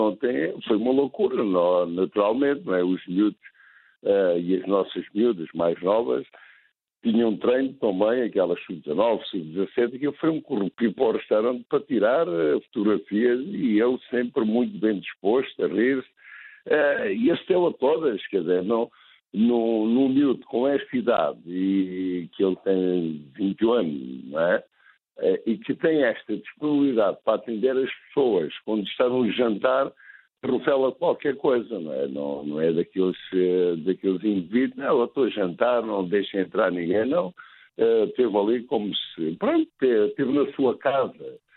ontem foi uma loucura, naturalmente, não é? Os miúdos e as nossas miúdas mais novas tinham um treino também, aquelas sub-19, sub-17, que foi um corrupio para o restaurante para tirar fotografias e eu sempre muito bem disposto a rir-se. E a Stella todas, quer dizer, num miúdo com esta idade e que ele tem 21 anos, não é? E que tem esta disponibilidade para atender as pessoas quando estão a jantar, revela qualquer coisa, não é? Não é daqueles indivíduos, não, eu estou a jantar, não deixa entrar ninguém, não. Esteve ali como se, pronto, esteve na sua casa.